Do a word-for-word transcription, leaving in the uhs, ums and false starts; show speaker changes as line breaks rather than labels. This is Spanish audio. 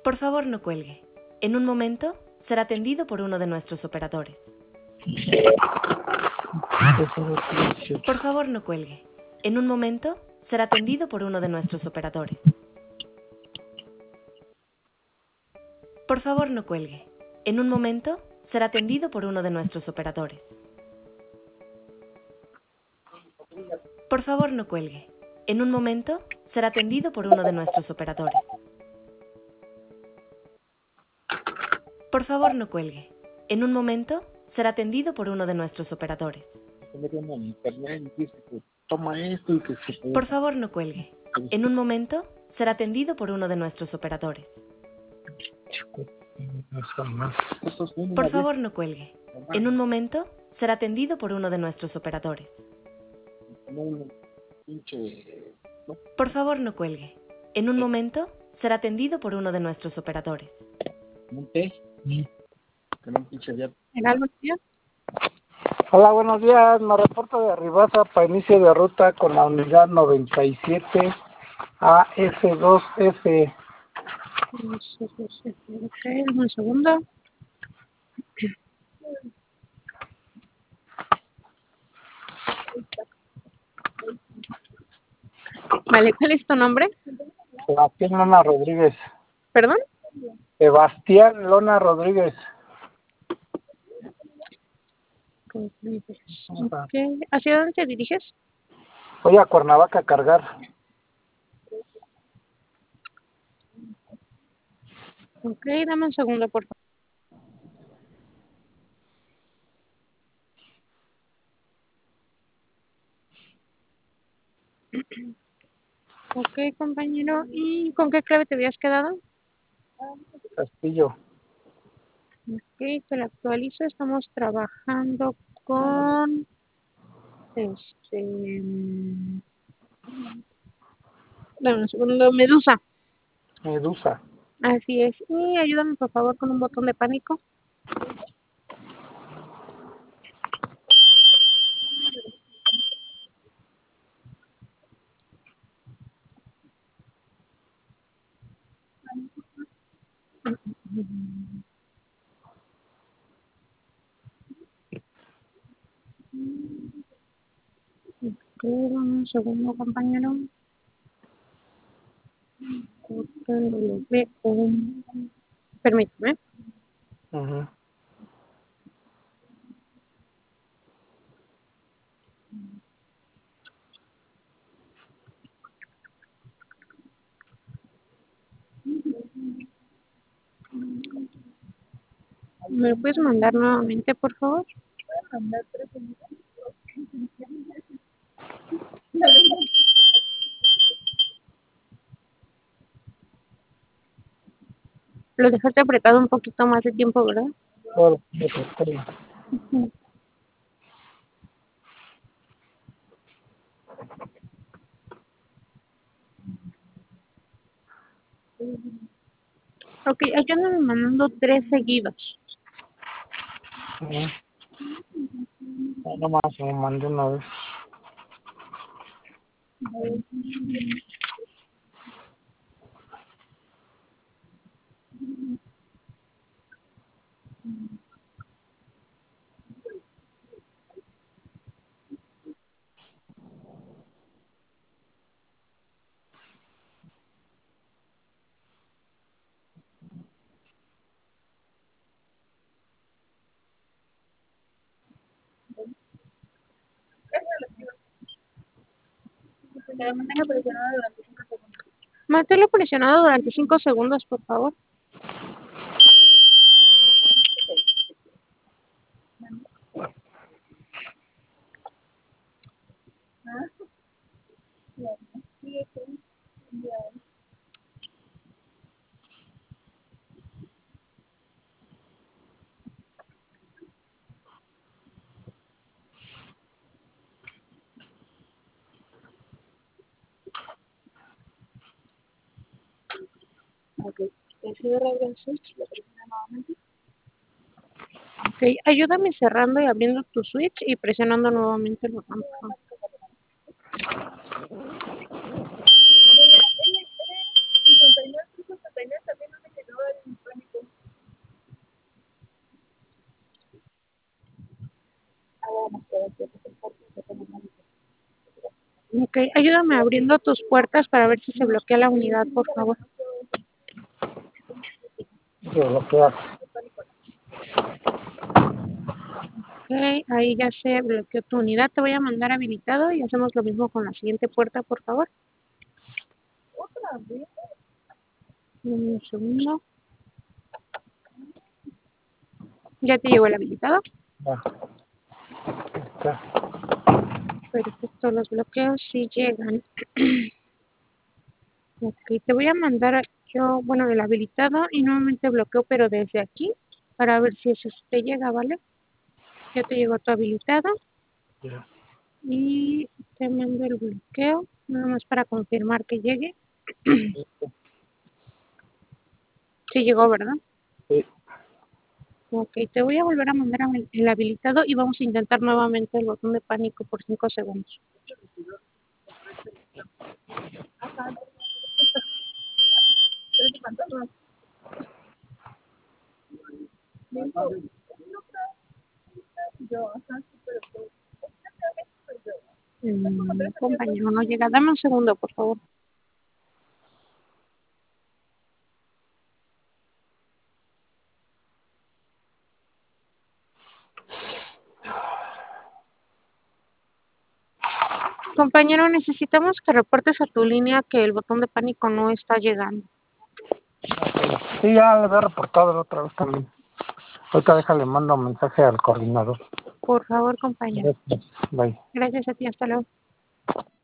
Por favor, no cuelgue. En un momento será atendido por uno de nuestros operadores. Por favor, no cuelgue. En un momento será atendido por uno de nuestros operadores. Por favor, no cuelgue. En un momento será atendido por uno de nuestros operadores. Por favor, no cuelgue. En un momento será atendido por uno de nuestros operadores. Por favor, no cuelgue. En un momento será atendido por uno de nuestros operadores.
Toma esto y que se puede.
Por favor, no cuelgue. En un momento será atendido por uno de nuestros operadores. Por favor, no cuelgue. En un momento será atendido por uno de nuestros operadores. Por favor, no cuelgue. En un momento será atendido por uno de nuestros operadores.
Hola, buenos días. Me reporto de Ribasa para inicio de ruta con la unidad noventa y siete A F dos F.
Ok, un segundo. Vale, ¿cuál es tu nombre?
Sebastián Lona Rodríguez.
¿Perdón?
Sebastián Lona Rodríguez.
Ok, ¿hacia dónde te diriges?
Voy a Cuernavaca a cargar.
Ok, dame un segundo, por favor. Ok, compañero. ¿Y con qué clave te habías quedado?
Castillo.
Ok, te la actualizo. Estamos trabajando con... Este... mm, Dame un segundo. Medusa.
Medusa.
Así es. Y ayúdame, por favor, con un botón de pánico. Ok, dame un segundo, compañero. Permíteme.
Uh-huh.
¿Me lo puedes mandar nuevamente, por favor? Lo dejaste apretado un poquito más de tiempo, ¿verdad?
Todo, eso, todo.
Uh-huh. Ok, ayúdame mandando tres seguidos.
Uh-huh. No más, me mandé una vez.
Manténlo presionado durante cinco segundos, por favor. Ok, Ok, ayúdame cerrando y abriendo tu switch y presionando nuevamente el botón. Ok, ayúdame abriendo tus puertas para ver si se bloquea la unidad, por favor.
Se bloquea.
Ok, ahí ya se bloqueó tu unidad. Te voy a mandar habilitado y hacemos lo mismo con la siguiente puerta, por favor. Un segundo. ¿Ya te llegó el habilitado?
Ya. Está.
Perfecto, los bloqueos sí llegan. Ok, te voy a mandar yo, bueno, el habilitado y nuevamente bloqueo, pero desde aquí, para ver si eso te llega, ¿vale? Ya te llegó tu habilitado
Ya.
y te mando el bloqueo, nada más para confirmar que llegue. Sí llegó, ¿verdad?
Sí.
Ok, te voy a volver a mandar el, el habilitado y vamos a intentar nuevamente el botón de pánico por cinco segundos. Mm, compañero, no llega. Dame un segundo, por favor. Compañero, necesitamos que reportes a tu línea que el botón de pánico no está llegando.
Sí, ya le había reportado la otra vez también. Ahorita déjale, mando un mensaje al coordinador.
Por favor, compañero.
Gracias. Bye.
Gracias a ti, hasta luego.